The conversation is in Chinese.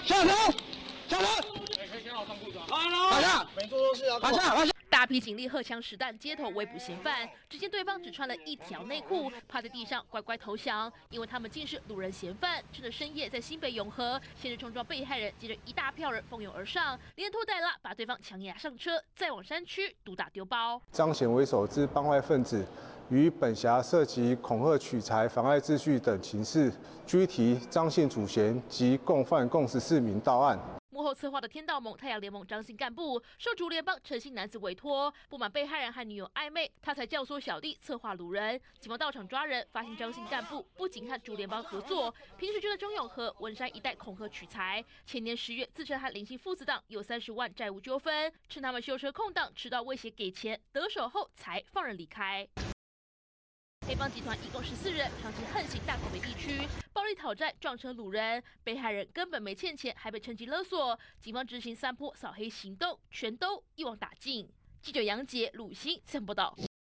下车，下车。 可以先好穿裤子啊。 打下， 没做错事啊。 打下，打下。 大批警力荷枪实弹，街头围捕嫌犯。只见对方只穿了一条内裤，趴在地上乖乖投降，因为他们竟是路人嫌犯。趁着深夜在新北永和，先是冲撞被害人，接着一大票人蜂拥而上，连拖带拉把对方强压上车，再往山区毒打丢包。 彰显为首之帮派分子于本辖涉及恐吓、取财、妨碍秩序等情事，拘提张姓主嫌及共犯共14名到案。 幕后策划的天道盟太阳联盟张姓干部受竹联帮陈姓男子委托，不满被害人和女友暧昧，他才教唆小弟策划掳人。警方到场抓人，发现张姓干部不仅和竹联帮合作，平时就在中永和、文山一带恐吓取财。前年10月，自称和林姓父子档有30万债务纠纷，趁他们修车空档，迟到威胁给钱，得手后才放人离开。黑帮集团一共14人，长期横行大口北地区，暴力讨债、撞车掳人，被害人根本没欠钱，还被趁机勒索。警方执行3波扫黑行动，全都一网打尽。记者杨杰、鲁欣采访报道。